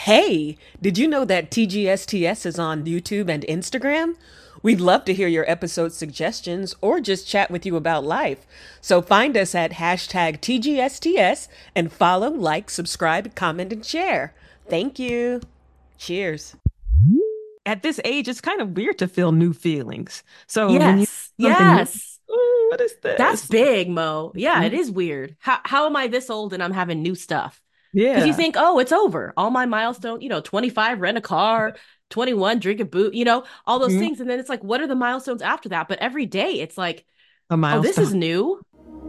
Hey, did you know that TGSTS is on YouTube and Instagram? We'd love to hear your episode suggestions or just chat with you about life. So find us at hashtag TGSTS and follow, like, subscribe, comment, and share. Thank you. Cheers. At this age, it's kind of weird to feel new feelings. So when you Yes, something new, yes. "Ooh, what is That's this?" big, Mo. Yeah, it Mhm. is weird. How am I this old and I'm having new stuff? Because you Yeah. think, oh, it's over. All my milestone, 25, rent a car, 21, drink a boot, all those Mhm. things. And then it's like, what are the milestones after that? But every day it's like, A oh, this is milestone. new.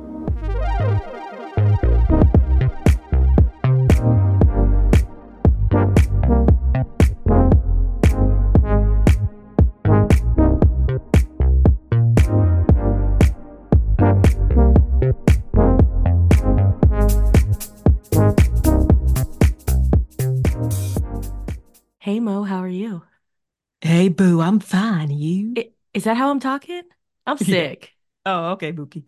Hey, Mo, how are you? Hey, boo, I'm fine. You? Is that how I'm talking? I'm Yeah. sick. Oh, okay, Bookie.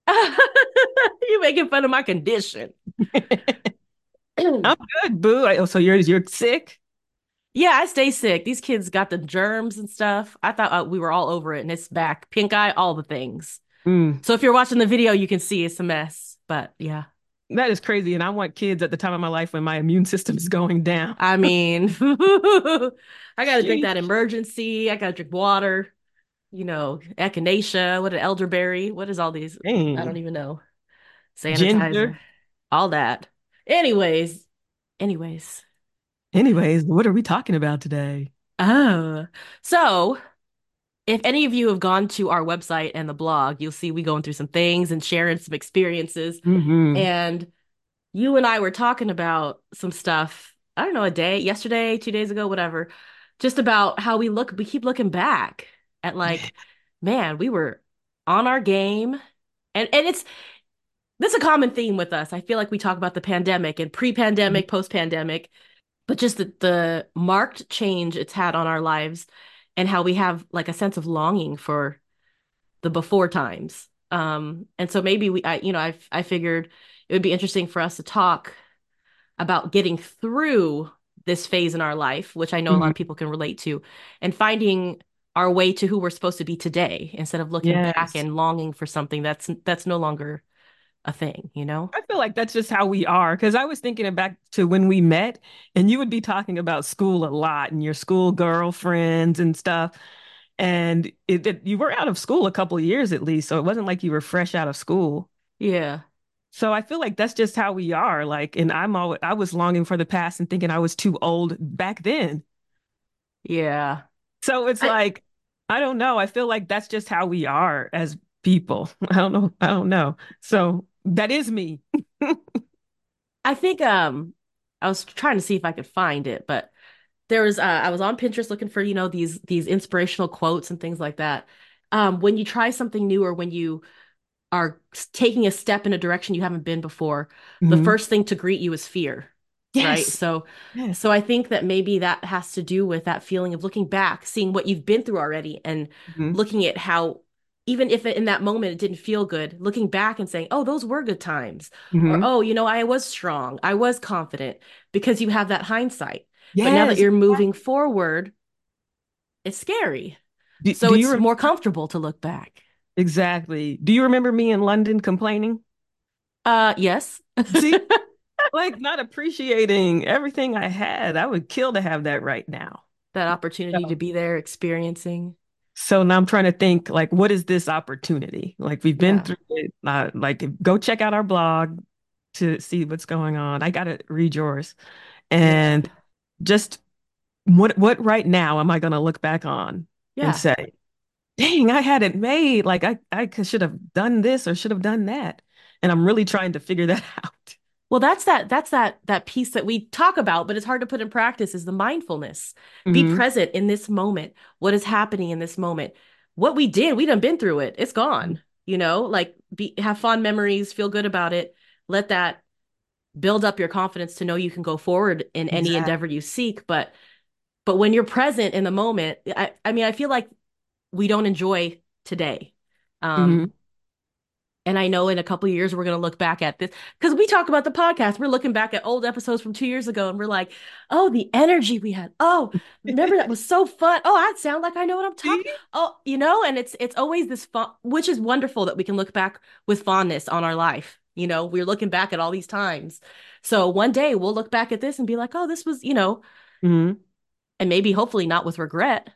You making fun of my condition. I'm good, boo. So you're sick? Yeah, I stay sick. These kids got the germs and stuff. I thought we were all over it, and it's back. Pink eye, all the things. Mm, So if you're watching the video, you can see it's a mess. But yeah, that is crazy. And I want kids at the time of my life when my immune system is going down. I mean, I got to drink that Sheesh. emergency. I got to drink water. Echinacea. What an elderberry. What is all these? I don't Dang. even know. Ginger. Sanitizer. All that. Anyways, anyways. Anyways, what are we talking about today? Oh, so. If any of you have gone to our website and the blog, you'll see we going through some things and sharing some experiences. Hmm. And you and I were talking about some stuff, I don't know, yesterday, 2 days ago, whatever, just about how we keep looking back at Yeah. like, man, we were on our game. And it's this is a common theme with us. I feel like we talk about the pandemic and pre-pandemic, post-pandemic, but just the marked change it's had on our lives and how we have like a sense of longing for the before times. And so maybe I figured it would be interesting for us to talk about getting through this phase in our life, which I know a lot Hmm. of people can relate to, and finding our way to who we're supposed to be today instead of looking back Yes. and longing for something that's no longer a thing, you know? I feel like that's just how we are. Because I was thinking back to when we met, and you would be talking about school a lot and your school girlfriends and stuff. And you were out of school a couple of years at least, so it wasn't like you were fresh out of school. Yeah. So I feel like that's just how we are. Like, and I was longing for the past and thinking I was too old back then. Yeah. So it's I like, I don't know. I feel like that's just how we are as people. I don't know. I don't know. So that is me. I think I was trying to see if I could find it, but there was I was on Pinterest looking for, these inspirational quotes and things like that. When you try something new or when you are taking a step in a direction you haven't been before, the Mhm. first thing to greet you is fear, right? Yes. So Yes. I think that maybe that has to do with that feeling of looking back, seeing what you've been through already and Mhm. looking at how even if in that moment it didn't feel good, looking back and saying, "Oh, those were good times." Or, Mhm. "Oh, I was strong. I was confident," because you have that hindsight. But now that Yes. you're moving forward, it's scary. So Do you it's remember? more comfortable to look back. Exactly. Do you remember me in London complaining? Yes. See, like not appreciating everything I had. I would kill to have that right now. That opportunity to So, be there experiencing. so now I'm trying to think like, what is this opportunity? Like we've been Yeah. through it. Like go check out our blog to see what's going on. I gotta read yours. Yeah. And just what right now am I gonna look back on and Yeah. say, dang, I had it made. Like should have done this or should have done that. And I'm really trying to figure that out. Well, that's that piece that we talk about, but it's hard to put in practice is the mindfulness. Be Hmm. present in this moment. What is happening in this moment? What we did, we done been through it. It's gone. Like have fond memories, feel good about it. Let that build up your confidence to know you can go forward in any endeavor Exactly. you seek. But when you're present in the moment, I mean, I feel like we don't enjoy today. Hmm. Um, And I know in a couple of years we're going to look back at this because we talk about the podcast. We're looking back at old episodes from 2 years ago and we're like, oh, the energy we had. Oh, remember that was so fun. Oh, I sound like I know what I'm See? talking. Oh, and it's always this fun, which is wonderful that we can look back with fondness on our life. We're looking back at all these times. So one day we'll look back at this and be like, oh, this was, Hmm. and maybe hopefully not with regret.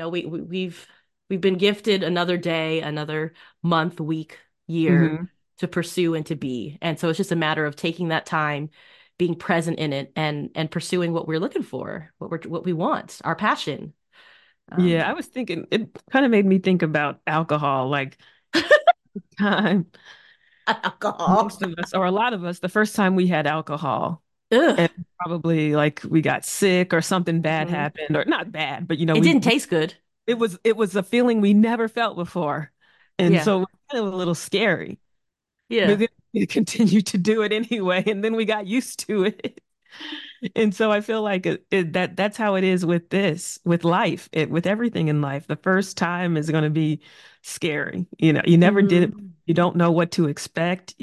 We've been gifted another day, another month, week, year Hmm. to pursue and to be. And so it's just a matter of taking that time, being present in it and pursuing what we're looking for, what we want, our passion. Yeah, I Um was thinking, it kind of made me think about alcohol. Like, time, Alcohol. most of us, or a lot of us, the first time we had alcohol, Ugh. and probably like we got sick or something bad Mhm. happened, or not bad, but It didn't taste good. it was a feeling we never felt before. And Yeah. so it was kind of a little scary. But Yeah. then we continued to do it anyway, and then we got used to it. And so I feel like that's how it is with this, with life, with everything in life. The first time is going to be scary. You never did it. Hmm. You don't know what to expect.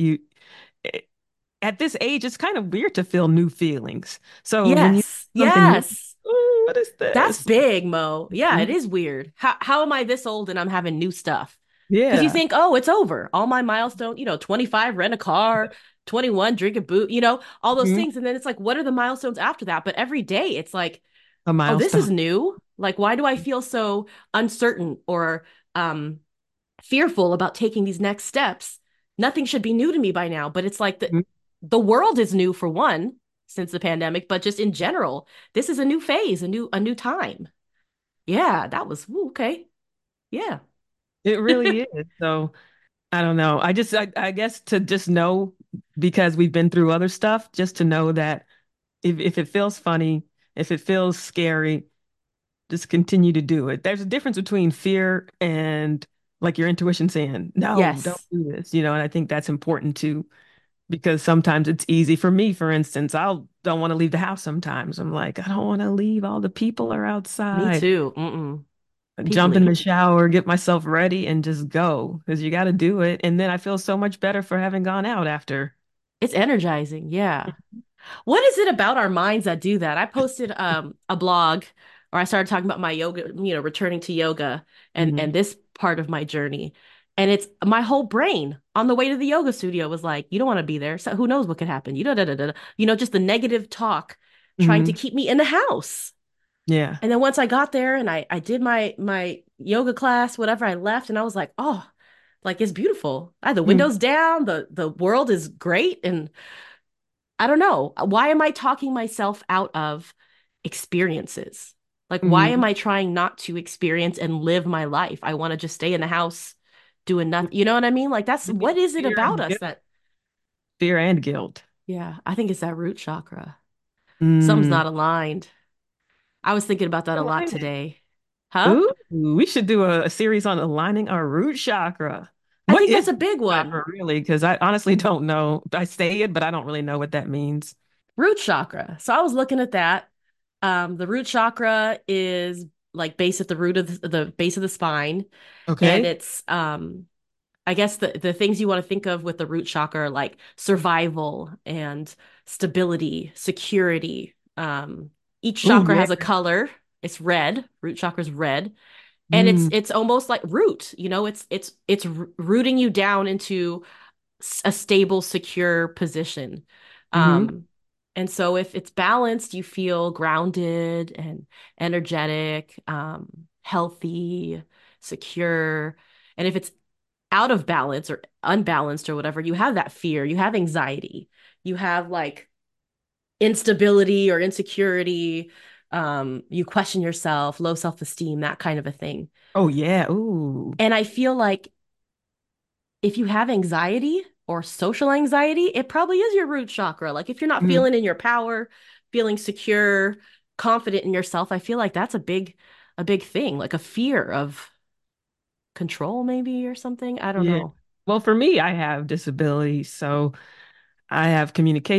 Eh, at this age, it's kind of weird to feel new feelings. So when you Yes. something new, Yes. oh, what is That's this? big, Mo. Yeah, it Mhm. is weird. How am I this old and I'm having new stuff? Because you Yeah. think, oh, it's over. All my milestone, 25, rent a car, 21, drink a boot, all those Mhm. things. And then it's like, what are the milestones after that? But every day it's like, A oh, this milestone. is new. Like, why do I feel so uncertain or um fearful about taking these next steps? Nothing should be new to me by now. But it's like Mhm. the world is new for one since the pandemic, but just in general, this is a new phase, a new time. Yeah, that was okay. Yeah. It really is. So I don't know. I guess to just know, because we've been through other stuff, just to know that if it feels funny, if it feels scary, just continue to do it. There's a difference between fear and like your intuition saying, no, don't Yes. do this, and I think that's important too, because sometimes it's easy for me, for instance, I'll don't want to leave the house sometimes. I'm like, I don't want to leave. All the people are Me outside. too. Mm-mm. Jump in Peoply. the shower, get myself ready, and just go because you got to do it. And then I feel so much better for having gone out after. It's energizing. Yeah. What is it about our minds that do that? I posted a blog or I started talking about my yoga, returning to yoga and Hmm. this part of my journey. And it's my whole brain on the way to the yoga studio was like, you don't want to be there. So who knows what could happen? Just the negative talk trying to Hmm. keep me in the house. Yeah. And then once I got there and I did my yoga class, whatever, I left and I was like, oh, like it's beautiful. I had the Mm. windows down, the world is great. And I don't know. Why am I talking myself out of experiences? Like, why am Hmm. I trying not to experience and live my life? I want to just stay in the house doing nothing. You know what I mean? Like, that's Maybe what is it fear about and us guilt. that, Fear and guilt. yeah, I think it's that root chakra. Something's Mm. not aligned. I was thinking about that a lot Align it. today. Huh? Ooh, we should do a series on aligning our root chakra. I What think is that's a root big one. chakra really? Because I honestly don't know. I say it, but I don't really know what that means. Root chakra. So I was looking at that. The root chakra is like base at the root of the base of the spine, and Okay. it's I guess the things you want to think of with the root chakra are like survival and stability, security. Each Ooh, chakra yeah. has a color. It's red. Root chakra is red, and it's Mm. it's almost like root. It's rooting you down into a stable, secure position. Mm-hmm. Um, and so if it's balanced, you feel grounded and energetic, healthy, secure. And if it's out of balance or unbalanced or whatever, you have that fear, you have anxiety, you have like instability or insecurity, you question yourself, low self-esteem, that kind of a thing. Oh yeah. Ooh. And I feel like if you have anxiety or social anxiety, it probably is your root chakra. Like if you're not Mm. feeling in your power, feeling secure, confident in yourself, I feel like that's a big thing, like a fear of control maybe or something. I don't Yeah. know. Well, for me, I have disabilities, so I have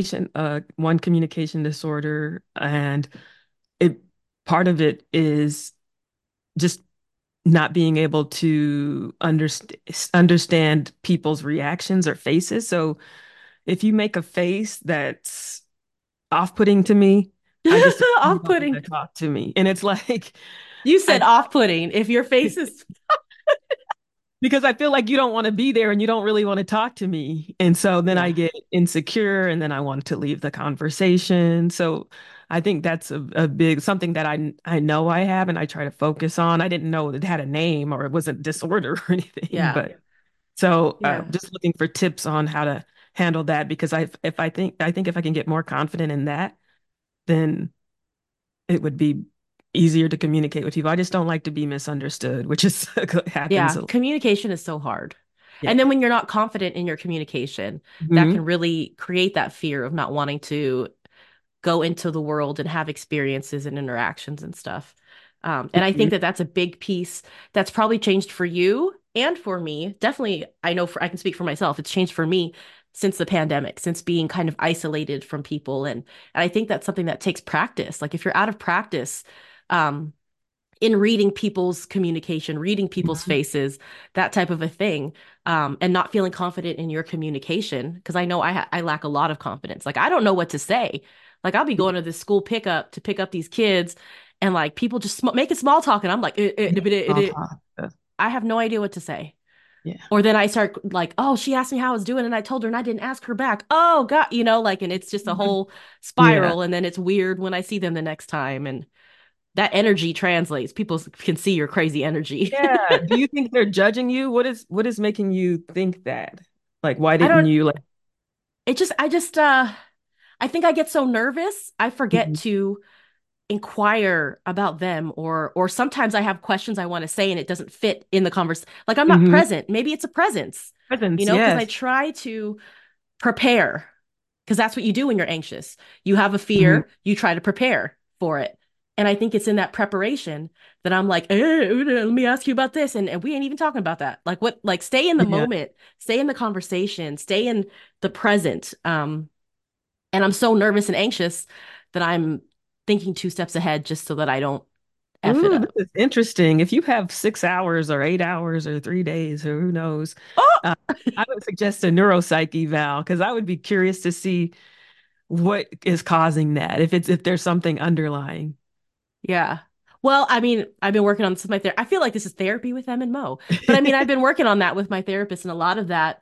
one communication disorder, and it part of it is just not being able to understand people's reactions or faces. So if you make a face that's off-putting to me, I just assume you don't want Off-putting. to talk to me. And it's like, You I said off-putting. If your face is, because I feel like you don't want to be there and you don't really want to talk to me. And so then I yeah, get insecure and then I want to leave the conversation. So I think that's a big something that I know I have and I try to focus on. I didn't know it had a name or it wasn't disorder or anything, yeah, but so yeah, just looking for tips on how to handle that because I think if I can get more confident in that, then it would be easier to communicate with people. I just don't like to be misunderstood, which is happens yeah. a lot. Communication is so hard. Yeah. And then when you're not confident in your communication, that Hmm. can really create that fear of not wanting to go into the world and have experiences and interactions and stuff. And I think Hmm. that that's a big piece that's probably changed for you and for me. Definitely, I know I can speak for myself. It's changed for me since the pandemic, since being kind of isolated from people. And I think that's something that takes practice. Like if you're out of practice, um, in reading people's communication, reading people's Hmm. faces, that type of a thing, and not feeling confident in your communication. Because I know I lack a lot of confidence. Like I don't know what to say. Like I'll be going to this school pickup to pick up these kids, and like people just making small talk, and I'm like, Small talk. I have no idea what to say. Yeah. Or then I start like, oh, she asked me how I was doing, and I told her, and I didn't ask her back. Oh God, like, and it's just a whole Yeah. spiral, and then it's weird when I see them the next time, and that energy translates. People can see your crazy energy. Yeah. Do you think they're judging you? What is making you think that? Like, why I didn't don't, you like? I think I get so nervous, I forget Mhm. to inquire about them, or sometimes I have questions I want to say and it doesn't fit in the conversation. Like I'm not Mhm. present. Maybe it's a presence, Presence, because I yes. try to prepare, because that's what you do when you're anxious. You have a Mhm. fear, you try to prepare for it. And I think it's in that preparation that I'm like, let me ask you about this. And we ain't even talking about that. Like what, like stay in the Yeah. moment, stay in the conversation, stay in the present. And I'm so nervous and anxious that I'm thinking two steps ahead just so that I don't F it Ooh, this up. is interesting. If you have 6 hours or 8 hours or 3 days or who knows, Oh, uh, I would suggest a neuropsych eval because I would be curious to see what is causing that. If there's something underlying. yeah. Well, I mean, I've been working on this with my therapist. I feel like this is therapy with Em and Mo. But I mean, I've been working on that with my therapist, and a lot of that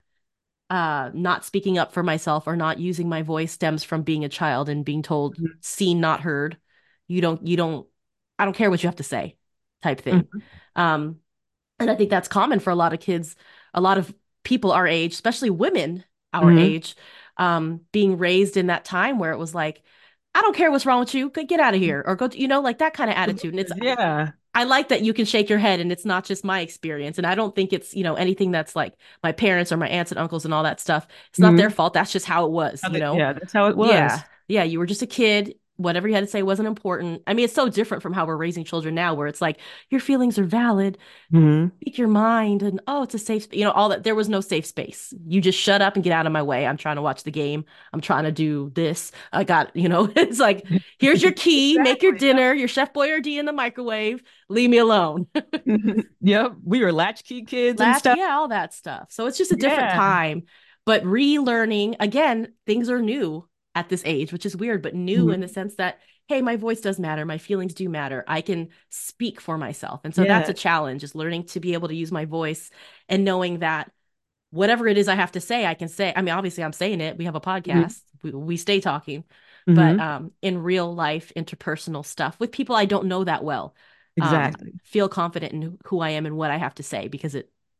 not speaking up for myself or not using my voice stems from being a child and being told seen, not heard. You don't I don't care what you have to say type thing. Mhm. Um, and I think that's common for a lot of kids, a lot of people our age, especially women our Mhm. age, being raised in that time where it was like, I don't care what's wrong with you, get out of here, or go, like that kind of attitude. And Yeah. I like that you can shake your head and it's not just my experience. And I don't think it's, anything that's like my parents or my aunts and uncles and all that stuff. It's not their Mhm. fault. That's just how it was. Yeah, that's how it Yeah. was. Yeah. You were just a kid. Whatever you had to say wasn't important. I mean, it's so different from how we're raising children now, where it's like, your feelings are valid, Hmm. speak your mind, and oh, it's a safe space. All that. There was no safe space. You just shut up and get out of my way. I'm trying to watch the game. I'm trying to do this. I got, it's like, here's your key, make your Exactly. dinner, your Chef Boyardee in the microwave, leave me alone. Yep. Yep. We were latchkey kids and Latch, stuff. yeah, all that stuff. So it's just a different Yeah. time. But relearning, again, things are new at this age, which is weird, but new in the Mhm. sense that, hey, my voice does matter. My feelings do matter. I can speak for myself. And so that's a Yeah. challenge, is learning to be able to use my voice and knowing that whatever it is I have to say, I can say. I mean, obviously, I'm saying it. We have a Hmm. podcast, we stay talking. But Hmm. in real life, interpersonal stuff with people I don't know that well, Exactly. feel confident in who I am and what I have to say, because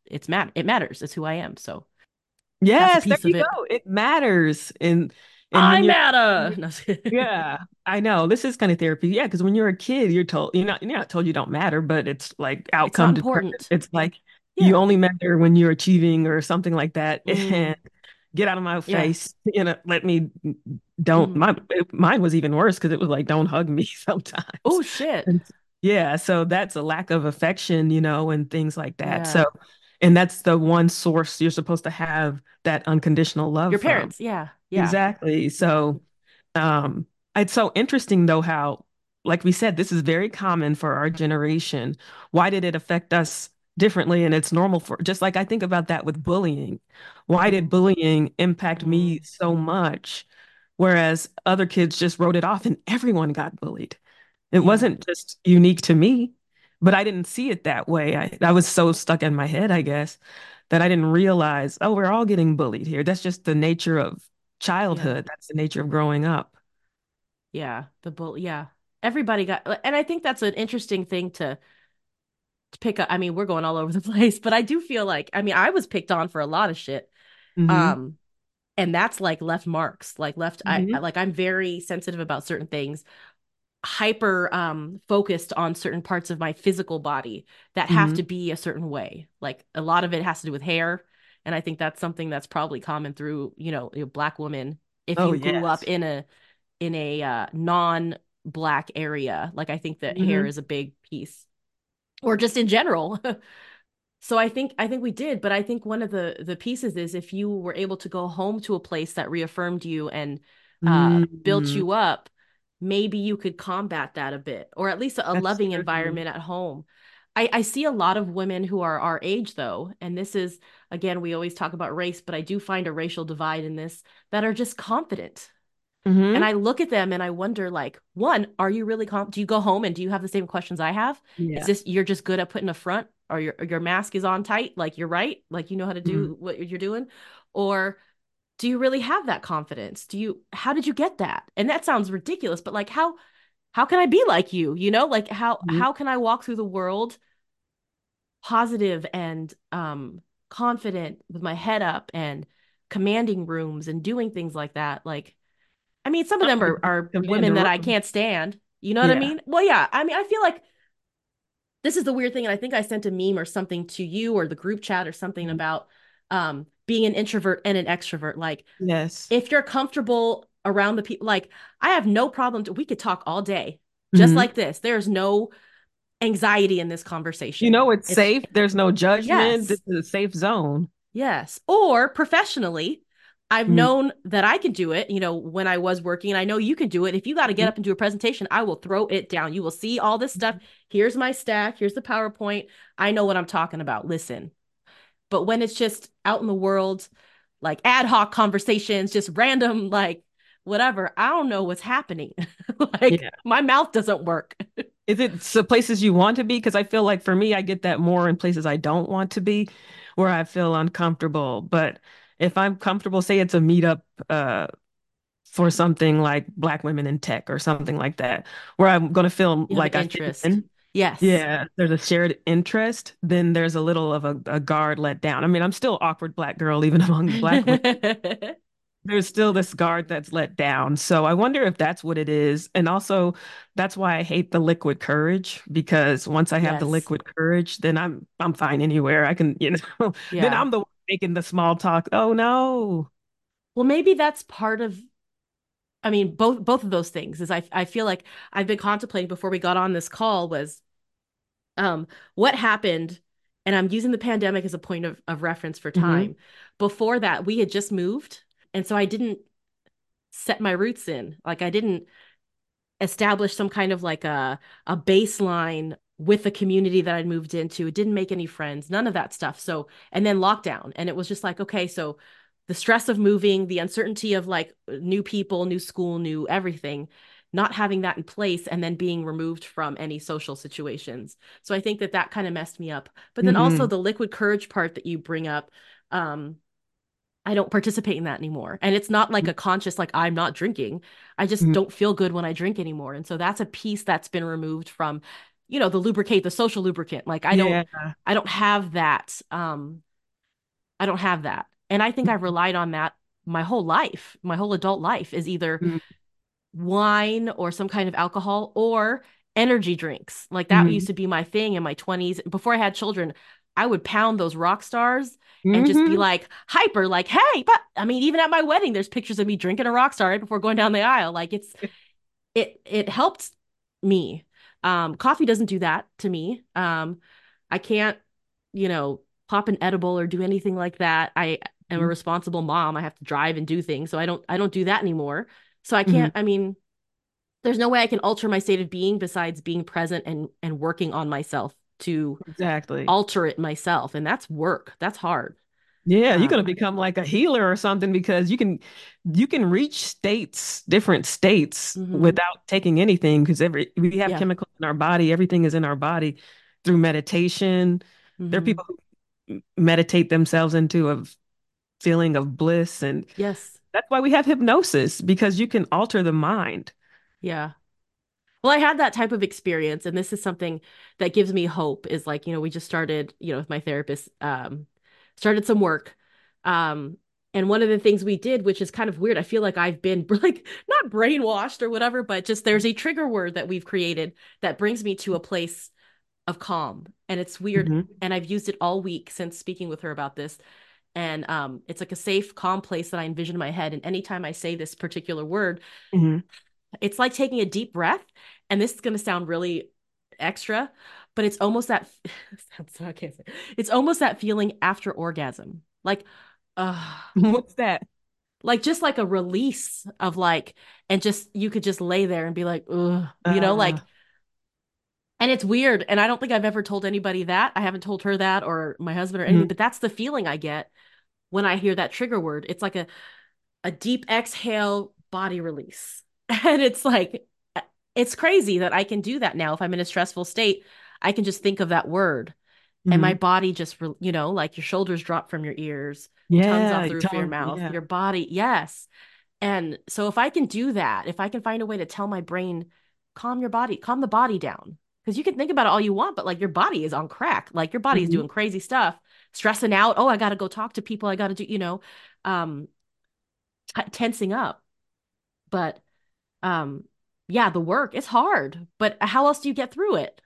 it matters. It's who I am. So that's a Yes, there piece of you it. go. It matters. And I when you're matter. No. yeah, I know. This is kind of therapy. Yeah, because when you're a kid, you're not told you don't matter, but it's like It's not outcome determined. important. It's like you Yeah. only matter when you're achieving or something like that. Mm, And get out of my yeah. face. Let me don't Hmm. mine was even worse because it was like don't hug me sometimes. Oh shit. And yeah, so that's a lack of affection, and things like that. So, Yeah. and that's the one source you're supposed to have that unconditional love Your from. parents. Yeah. Yeah. Exactly. So, um, it's so interesting though how like we said, this is very common for our generation. Why did it affect us differently? And it's normal for, just like I think about that with bullying. Why did Mm, bullying impact me mm, so much? Whereas other kids just wrote it off and everyone got bullied. It yeah, wasn't just unique to me, but I didn't see it that way. I was so stuck in my head, I guess, that I didn't realize, oh, we're all getting bullied here. That's just the nature of yeah, childhood. That's the nature of growing up. yeah. Yeah. Everybody got, and I think that's an interesting thing to pick up. I mean, we're going all over the place, but I do feel like, I mean, I was picked on for a lot of shit. Hmm. Um, and that's like left marks, like left, Hmm. like I'm very sensitive about certain things, hyper focused on certain parts of my physical body that have Hmm. to be a certain way. Like a lot of it has to do with hair, and I think that's something that's probably common through, a black woman if Oh, you grew up yes. in a non-black area. Like I think that hair Hmm. is a big piece, or just in general. So I think we did, but I think one of the pieces is if you were able to go home to a place that reaffirmed you and built Hmm. you up, maybe you could combat that a bit, or at least a That's loving true. environment at home. I see a lot of women who are our age though, and this is again, we always talk about race, but I do find a racial divide in this, that are just confident. And Hmm. I look at them and I wonder, like, one, are you really do you go home and do you have the same questions I have? Is Yeah. this you're just good at putting a front, or your mask is on tight, like you're right, like you know how to Hmm. do what you're doing? Or do you really have that confidence? How did you get that? And that sounds ridiculous, but like how can I be like you? Like how can I walk through the world positive and confident with my head up and commanding rooms and doing things like that? Like, I mean, some of Some them people are command a women that I room. can't stand. You know what I Yeah. mean? Well, yeah. I mean, I feel like this is the weird thing, and I think I sent a meme or something to you or the group chat or something Mhm. about being an introvert and an extrovert. Like, Yes. if you're comfortable around the people, like I have no problem we could talk all day, just Hmm. like this. There's no anxiety in this You conversation. know it's It's safe. There's no judgment. This yes. is a safe zone. Yes. Or professionally, I've Mhm. known that I can do it, when I was working, and I know you can do it. If you got to get up and do a presentation, I will throw it down. You will see all this stuff. Here's my stack. Here's the PowerPoint. I know what I'm talking about. Listen. But when it's just out in the world, like ad hoc conversations, just random, like whatever, I don't know what's happening. Like Yeah. my mouth doesn't work. Is it the places you want to be? Because I feel like for me, I get that more in places I don't want to be, where I feel uncomfortable. But if I'm comfortable, say it's a meetup for something like Black women in tech or something like that, where I'm going to feel You have an like I fit interest. in. Yes. Yeah, there's a shared interest, then there's a little of a guard let down. I mean, I'm still awkward Black girl even among the Black women. There's still this guard that's let down. So I wonder if that's what it is. And also, that's why I hate the liquid courage, because once I have the Yes. liquid courage, then I'm fine anywhere. I can, then Yeah. I'm the one making the small talk. Oh no. Well, maybe that's part of, I mean, both of those things is I feel like I've been contemplating before we got on this call was what happened, and I'm using the pandemic as a point of reference for Hmm. time. Before that, we had just moved, and so I didn't set my roots in. Like I didn't establish some kind of like a baseline with the community that I'd moved into. It didn't make any friends, none of that stuff. So, and then lockdown, and it was just like, okay, so the stress of moving, the uncertainty of like new people, new school, new everything, not having that in place, and then being removed from any social situations. So I think that that kind of messed me up. But then also Hmm. the liquid courage part that you bring up, um, I don't participate in that anymore. And it's not like a conscious, like, I'm not drinking. I just Hmm. don't feel good when I drink anymore. And so that's a piece that's been removed from, the social lubricant. Like Yeah. I don't have that. I don't have that. And I think I've relied on that my whole life. My whole adult life is either wine or some kind of alcohol or energy drinks. Like that Hmm. used to be my thing in my 20s. Before I had children, I would pound those rock stars and just be Hmm. like hyper, like, hey, but I mean, even at my wedding, there's pictures of me drinking a rock star right before going down the aisle. Like it helped me. Coffee doesn't do that to me. I can't, you know, pop an edible or do anything like that. I am a responsible mom. I have to drive and do things. So I don't do that anymore. So I Hmm. can't, I mean, There's no way I can alter my state of being besides being present and working on myself to Exactly. alter it myself. And that's work. That's hard. Yeah, you're gonna Um, become like a healer or something because you can reach states, different states mhm. without taking anything because every we have Yeah. chemicals in our body, everything is in our body through meditation. There are Hmm. people who meditate themselves into a feeling of bliss, and Yes. that's why we have hypnosis because you can alter the mind. Yeah. Well, I had that type of experience, and this is something that gives me hope is like, we just started, with my therapist, started some work. Um, and one of the things we did, which is kind of weird, I feel like I've been like not brainwashed or whatever, but just there's a trigger word that we've created that brings me to a place of calm. And it's weird. Hmm. And I've used it all week since speaking with her about this. And it's like a safe, calm place that I envision in my head. And anytime I say this particular word, Hmm. it's like taking a deep breath, and this is going to sound really extra, but it's almost that I can't say. It's almost that feeling after orgasm. Uh What's that? just like a release of like, and just you could just lay there and be like, ugh, Uh, and it's weird. And I don't think I've ever told anybody that. I haven't told her that or my husband or anything, mhm. but that's the feeling I get when I hear that trigger word. It's like a deep exhale, body release. And it's like, it's crazy that I can do that now. If I'm in a stressful state, I can just think of that word and my Mhm. body just, like your shoulders drop from your ears, tongues Yeah, off you the roof of your tongue. mouth, Yeah. your body. Yes. And so if I can do that, if I can find a way to tell my brain, calm your body, calm the body down. Because you can think about it all you want, but like your body is on crack. Like your body is Hmm. doing crazy stuff, stressing out. Oh, I got to go talk to people. I got to do, um, tensing up. But um, yeah, the work, it's hard. But how else do you get through it?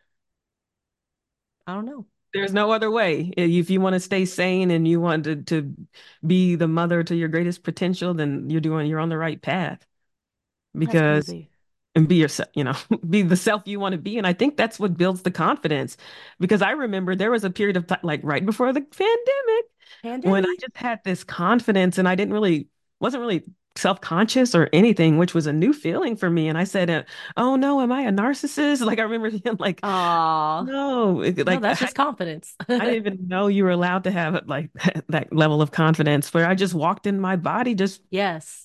I don't know. There's no other way. If you want to stay sane and you want to be the mother to your greatest potential, then you're on the right path That's because crazy. and be yourself, be the self you want to be. And I think that's what builds the confidence. Because I remember there was a period of time, like right before the pandemic, when I Pandemic. just had this confidence and I wasn't really self-conscious or anything, which was a new feeling for me. And I said, oh no, am I a narcissist? Like I remember being like, Aw. no, No, like that's just confidence. I didn't even know you were allowed to have like that level of confidence where I just walked in my body, just Yes.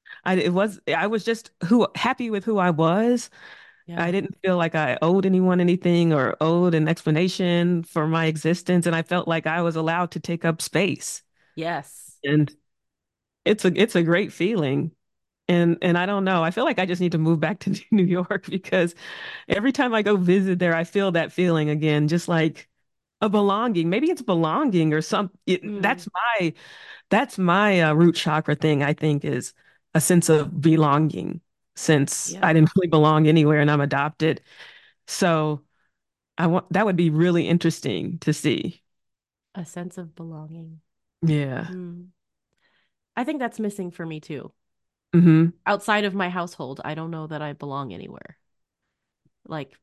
I was just who happy with who I was. I Yeah. didn't feel like I owed anyone anything or owed an explanation for my existence. And I felt like I was allowed to take up space. Yes. And it's a great feeling. And I don't know. I feel like I just need to move back to New York because every time I go visit there, I feel that feeling again, just like a belonging. Maybe it's belonging or Mm. that's my root chakra thing, I think, is a sense of belonging since I Yeah. didn't really belong anywhere and I'm adopted. So I want that would be really interesting to see. A sense of belonging. Yeah. Mm. I think that's missing for me too. Hmm. Outside of my household, I don't know that I belong anywhere. Like,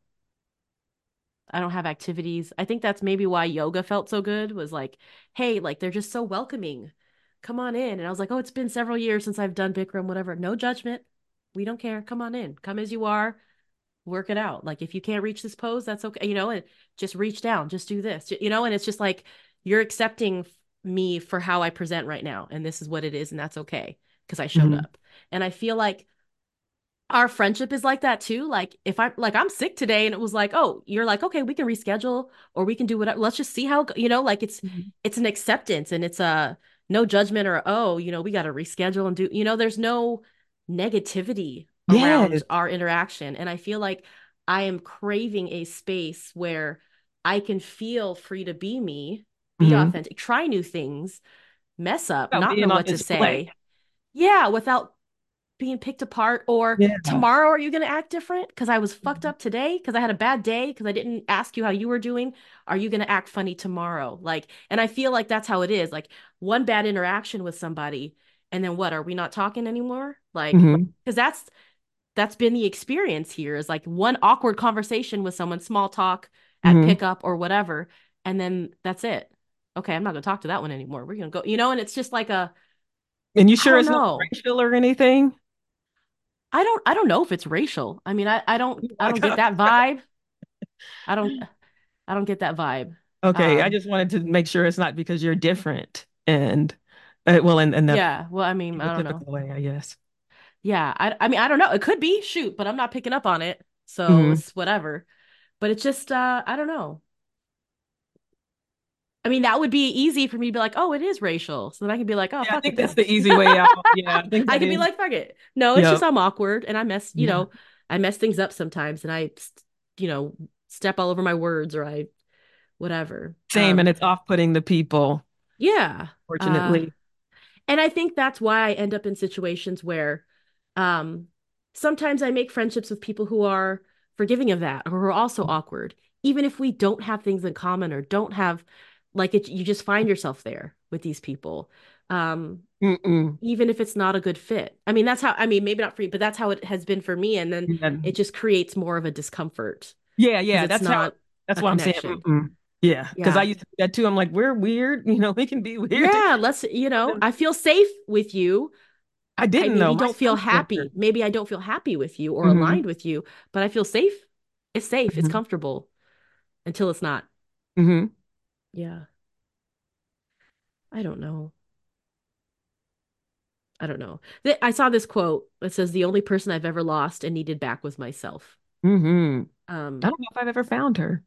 I don't have activities. I think that's maybe why yoga felt so good was like, hey, like they're just so welcoming. Come on in. And I was like, oh, it's been several years since I've done Bikram, whatever. No judgment. We don't care. Come on in. Come as you are. Work it out. Like if you can't reach this pose, that's okay. And just reach down. Just do this. And it's just like you're accepting me for how I present right now. And this is what it is. And that's okay because I showed Hmm. up. And I feel like our friendship is like that too. Like if I'm sick today and it was like, oh, you're like, okay, we can reschedule or we can do whatever. Let's just see how, like it's an acceptance and it's a no judgment or oh, we got to reschedule and do, there's no negativity around Yes. our interaction. And I feel like I am craving a space where I can feel free to be me, be Hmm. authentic, try new things, mess up, About not know being on what to display. say. Yeah, without being picked apart or Yeah. tomorrow are you going to act different because I was fucked Mhm. up today because I had a bad day because I didn't ask you how you were doing, are you going to act funny tomorrow? Like, and I feel like that's how it is, like one bad interaction with somebody and then what, are we not talking anymore? Like, Hmm. because that's been the experience here is like one awkward conversation with someone, small talk at Hmm. pickup or whatever, and then that's it. Okay, I'm not going to talk to that one anymore, we're going to go, and it's just like a, And you I sure don't it's not know. racial or anything? I don't know if it's racial. I mean, I don't get that vibe. I don't I don't get that vibe. Okay, I Um, just wanted to make sure it's not because you're different and well, in the yeah, well, I mean, I don't know. typical way, I guess. Yeah, I mean, I don't know. It could be, shoot, but I'm not picking up on it. So Hmm. it's whatever. But it's just I don't know. I mean, that would be easy for me to be like, "Oh, it is racial." So then I can be like, "Oh, Yeah, I fuck it think that's then." the easy way out. Yeah, I think I that can be is. like, "Fuck it." No, it's just Yep. I'm awkward and Yeah. I mess things up sometimes and step all over my words or I whatever. Same, and it's off-putting the people, Yeah. Uh fortunately. And I think that's why I end up in situations where um, sometimes I make friendships with people who are forgiving of that or who are also awkward, even if we don't have things in common or don't have like it, you just find yourself there with these people. Um, Mm-mm. Even if it's not a good fit. I mean, I mean, maybe not for you, but that's how it has been for me. And then Yeah, it just creates more of a discomfort yeah, because yeah. it's not That's a why I'm saying connection. mm-mm. Yeah, because I Yeah. used to do that too. I'm like, we're weird, we can be weird. Yeah. I feel safe with you. I I didn't know maybe my don't feel social worker. happy. Maybe I don't feel happy with you or Hmm. aligned with you, but I feel safe. It's safe. It's Hmm. comfortable until it's not. Hmm. Yeah. I don't know. I don't know. I saw this quote that says, the only person I've ever lost and needed back was myself. Hmm. I Um, don't know if I've ever found her.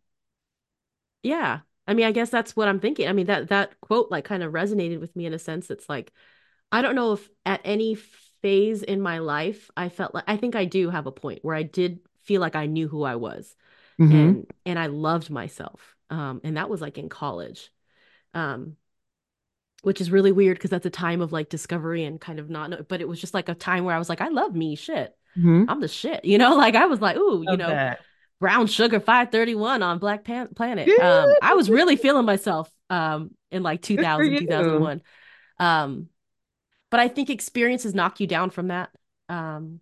yeah. I mean, I guess that's what I'm thinking. I mean, that quote like kind of resonated with me in a sense. It's like, I don't know if at any phase in my life I felt like I think I do have a point where I did feel like I knew who I was. Hmm. And I loved myself. And that was like in college. Um, which is really weird because that's a time of like discovery and kind of not know, but it was just like a time where I was like, I love me, shit. Hmm. I'm the shit, like I was like, ooh, Of that. brown sugar 531 on Planet. Good. I was really feeling myself in like Good for 2000, you. 2001. Um, but I think experiences knock you down from that. Um,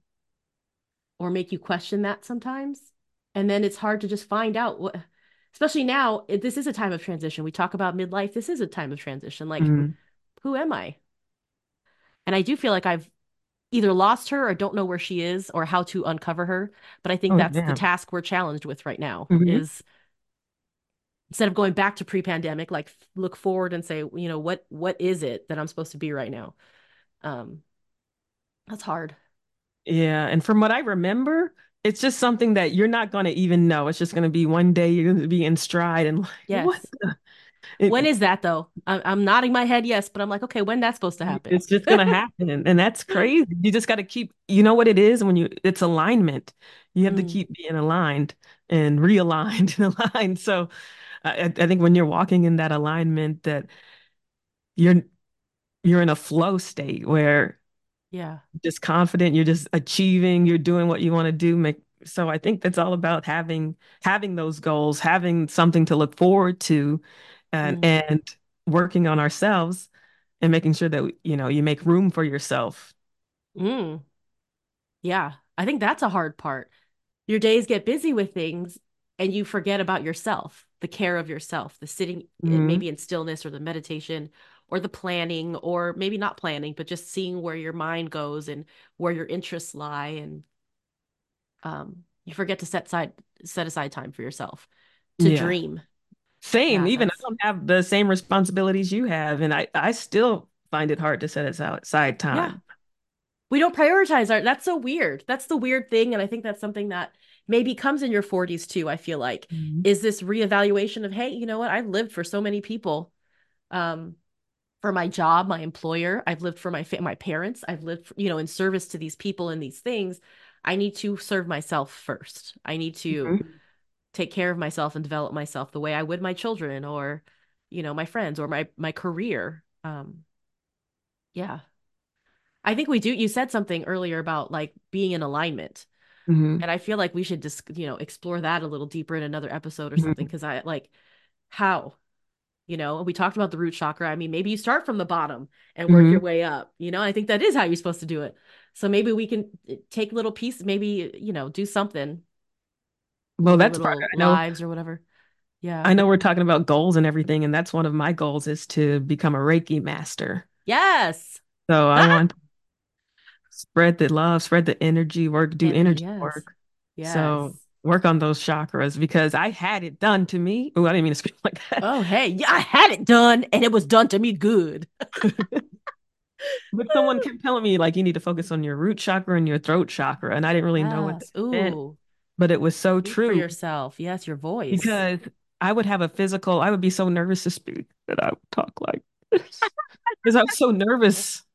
or make you question that sometimes. And then it's hard to just find out what, especially now, this is a time of transition. We talk about midlife. This is a time of transition. Like, Hmm. who am I? And I do feel like I've either lost her or don't know where she is or how to uncover her. But I think Oh, that's the yeah. task we're challenged with right now Hmm. is instead of going back to pre-pandemic, like look forward and say, what is it that I'm supposed to be right now? Um, that's hard. Yeah. And from what I remember, it's just something that you're not going to even know. It's just going to be one day you're going to be in stride and like, what? Yes. It, When is that though? I'm nodding my head yes, but I'm like, okay, when that's supposed to happen? it's just going to happen. And that's crazy. You just got to keep, you know what it is when it's alignment. You have to Mm, keep being aligned and realigned and aligned. So I think when you're walking in that alignment that you're you're in a flow state where yeah. just confident, you're just achieving, you're doing what you want to do. So I think that's all about having those goals, having something to look forward to, and Mm, and working on ourselves and making sure that you make room for yourself. mm, yeah. I think that's a hard part. Your days get busy with things and you forget about yourself, the care of yourself, the sitting Hmm. maybe in stillness or the meditation or the planning or maybe not planning, but just seeing where your mind goes and where your interests lie and you forget to set aside time for yourself to Yeah. dream. Same. Yeah, Even I that's don't have the same responsibilities you have, and I still find it hard to set aside yeah. time. We don't prioritize our that's so weird. That's the weird thing and I think that's something that maybe comes in your 40s too, I feel like. Mhm. Is this reevaluation of, hey, you know what? I've lived for so many people. Um for my job, my employer, I've lived for my parents, I've lived in service to these people and these things. I need to serve myself first. I need to Mhm. take care of myself and develop myself the way I would my children or my friends or my career. Yeah. I think we do. You said something earlier about like being in alignment. Mhm. And I feel like we should just, explore that a little deeper in another episode or something. Mhm. Cause I like how, we talked about the root chakra. I mean, maybe you start from the bottom and work your Mhm. way up. I think that is how you're supposed to do it. So maybe we can take little pieces, maybe, do something Well, in our that's part. little I know. lives or whatever. Yeah. I know we're talking about goals and everything, and that's one of my goals is to become a Reiki master. Yes. So I want Spread the love, spread the energy, work, do Energy, energy yes. work. So Yes. work on those chakras because I had it done to me. Oh, I didn't mean to speak like that. Oh, hey, yeah, I had it done and it was done to me good. But someone kept telling me like you need to focus on your root chakra and your throat chakra, and I didn't really know what that Yes. meant, Ooh, but it was so speak for true yourself. Yes, your voice. because I would be so nervous to speak that I would talk like this because I was so nervous.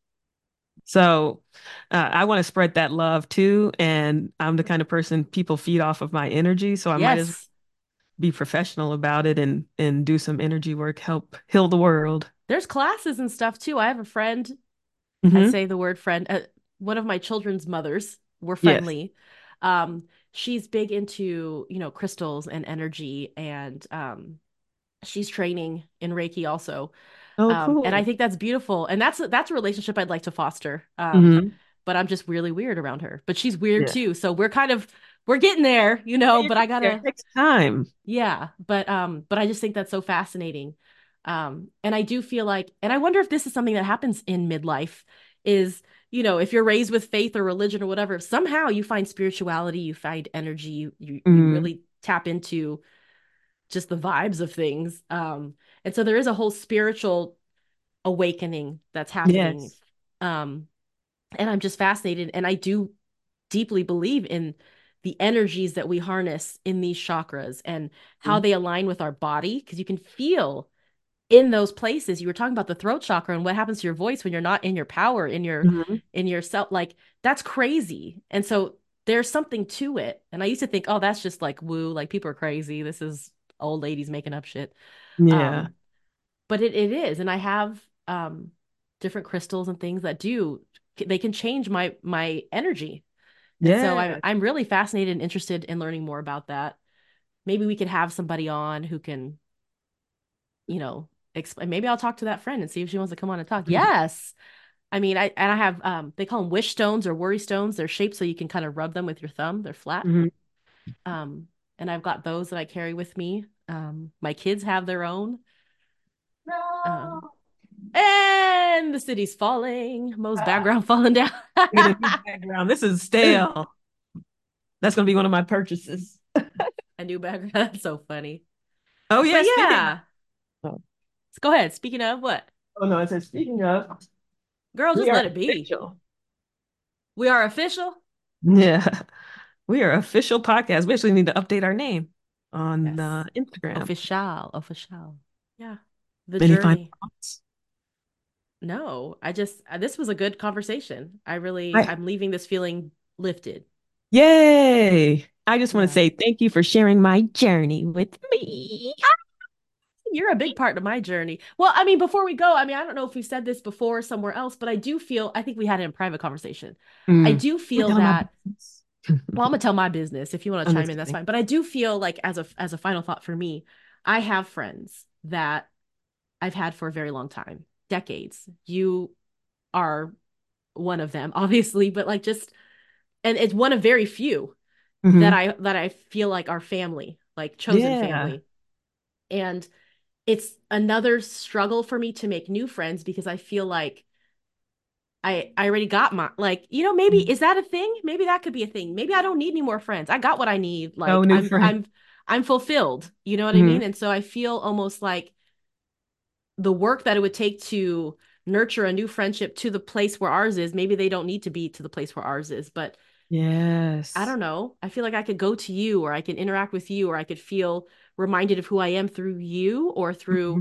So I want to spread that love too, and I'm the kind of person people feed off of my energy, so I might as well Yes. be professional about it and do some energy work, help heal the world. There's classes and stuff too. I have a friend, I Hmm. say the word friend, one of my children's mothers, we're Yes. friendly. She's big into, crystals and energy and she's training in Reiki also. Oh, And I cool. think that's beautiful. And that's a relationship I'd like to foster. Hmm. But I'm just really weird around her. But she's weird Yeah. too. So we're getting there, You but I get there. It gotta, takes time. yeah. But I just think that's so fascinating. And I do feel like, and I wonder if this is something that happens in midlife is, if you're raised with faith or religion or whatever, if somehow you find spirituality, you find energy, you Hmm. really tap into just the vibes of things. And so there is a whole spiritual awakening that's happening. Yes. Um, and I'm just fascinated. And I do deeply believe in the energies that we harness in these chakras and how they align with our body, because you can feel in those places. You were talking about the throat chakra and what happens to your voice when you're not in your power, Hmm. in yourself. Like that's crazy. And so there's something to it. And I used to think, oh, that's just like woo, like people are crazy. This is old ladies making up shit. Yeah. Um, but it is, and I have different crystals and things that they can change my energy. And so I'm Yeah. I'm really fascinated and interested in learning more about that. Maybe we could have somebody on who can, explain. Maybe I'll talk to that friend and see if she wants to come on and talk. Yes. I mean, I have they call them wish stones or worry stones. They're shaped so you can kind of rub them with your thumb. They're flat. Hmm. Um, and I've got those that I carry with me. My kids have their own. Um, No. And the city's falling. Mo's Ah, background falling down. get a new background. This is stale. That's going to be one of my purchases. A new background. That's so funny. Oh, But yeah. Speaking yeah, of, go ahead. Speaking of what? oh, no, I said, speaking of, Girl, just we are let it be. official. We are official. Yeah. We are official podcast. We actually need to update our name on Yes. Instagram. Official. Official. Yeah. The Any final journey. thoughts? No, this was a good conversation. I, I'm leaving this feeling lifted. yay. I just want to Yeah. say thank you for sharing my journey with me. You're a big part of my journey. Well, I mean, before we go, I mean, I don't know if we said this before somewhere else, but I think we had it in private conversation. I Mm. do We're feel telling my that, business. well, I'm gonna tell my business. If you want to I'm chime just in, that's kidding. fine. But I do feel like as a final thought for me, I have friends that I've had for a very long time, decades. You are one of them, obviously, but like just and it's one of very few Hmm. that I feel like are family, like chosen Yeah. family. And it's another struggle for me to make new friends because I feel like I already got my like, maybe is that a thing? Maybe that could be a thing. Maybe I don't need any more friends. I got what I need. No Like new I'm friend. I'm I'm fulfilled. You know what I Hmm. mean? And so I feel almost like the work that it would take to nurture a new friendship to the place where ours is, maybe they don't need to be to the place where ours is, but I Yes. don't know. I feel like I could go to you or I can interact with you or I could feel reminded of who I am through you or through, Hmm.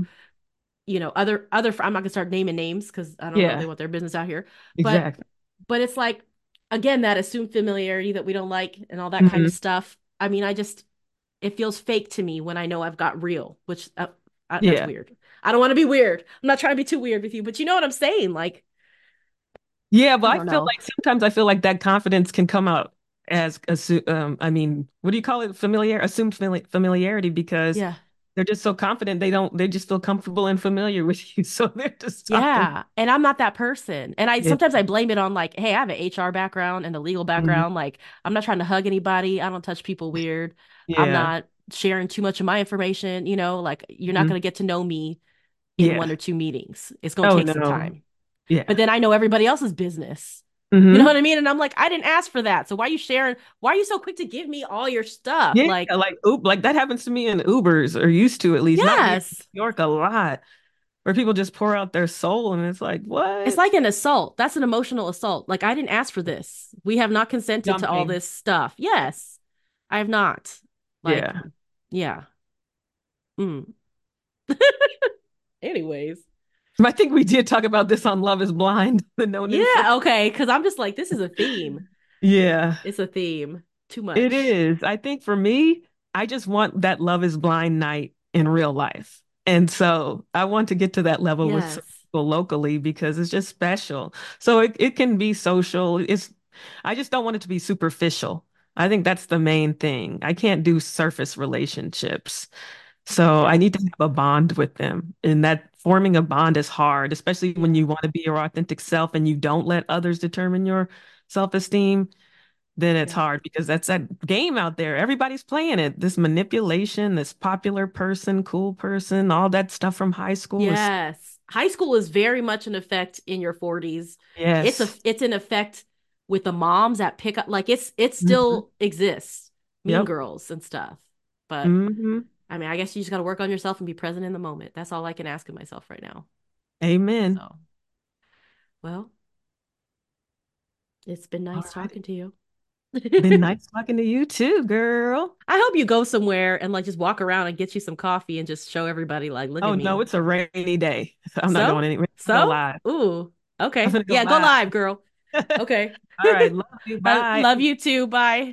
other I'm not gonna start naming names because I don't know they Yeah, want their business out here. But exactly. but it's like again that assumed familiarity that we don't like and all that kind Hmm. of stuff. I mean, I just it feels fake to me when I know I've got real, which that's Yeah. weird. I don't want to be weird. I'm not trying to be too weird with you, but you know what I'm saying? Like, Yeah, I but I don't feel know. like sometimes I feel like that confidence can come out as I mean, what do you call it? Assumed familiarity because Yeah. they're just so confident they just feel comfortable and familiar with you. So they're just talking. Yeah. And I'm not that person. And I Yeah. sometimes I blame it on like, hey, I have an HR background and a legal Mhm. background. Like, I'm not trying to hug anybody. I don't touch people weird. I'm Yeah. not sharing too much of my information, like you're not Mhm. going to get to know me in one Yeah. or two meetings. It's going to Oh take some no. time. But Yeah. then I know everybody else's business. You know Mm-hmm. what I mean? And I'm like, I didn't ask for that. So why are you sharing? Why are you so quick to give me all your stuff? Yeah, Like, like like that happens to me in Ubers, or used to, at least, not here in yes. New York a lot, where people just pour out their soul, and it's like, It's what? like an assault. That's an emotional assault. Like, I didn't ask for this. We have not consented to all Dumping. this stuff. Yes, I have not. Like, Yeah. yeah. Mm. Anyways. I think we did talk about this on Love is Blind, the no nuisance. Yeah, okay. Cause I'm just like, this is a theme. Yeah, It's a theme. Too it much. is. I think for me, I just want that Love is Blind night in real life. And so I want to get to that level with some Yes. people locally because it's just special. So it can be social. I just don't want it to be superficial. I think that's the main thing. I can't do surface relationships. So I Yeah. need to have a bond with them. And that forming a bond is hard, especially when Yeah. you want to be your authentic self and you don't let others determine your self-esteem. Then it's Yeah. hard because that's that game out there. Everybody's playing it. This manipulation, this popular person, cool person, all that stuff from high school is, Yes. High school is very much an effect in your 40s. yes. It's an effect with the moms that pick up like it Hmm. still exists. Mean Yep. Girls and stuff. But Hmm. I mean, I guess you just got to work on yourself and be present in the moment. That's all I can ask of myself right now. Amen. So, well, it's been All nice right. talking to you. Been nice talking to you too, girl. I hope you go somewhere and like just walk around and get you some coffee and just show everybody like, look Oh at no, me. it's a rainy day. So I'm not going So, anywhere. I'm gonna go so, live. ooh, I'm okay. gonna go Yeah, go live. live, girl. Okay. All right. Love you. I Bye. love you too. Bye.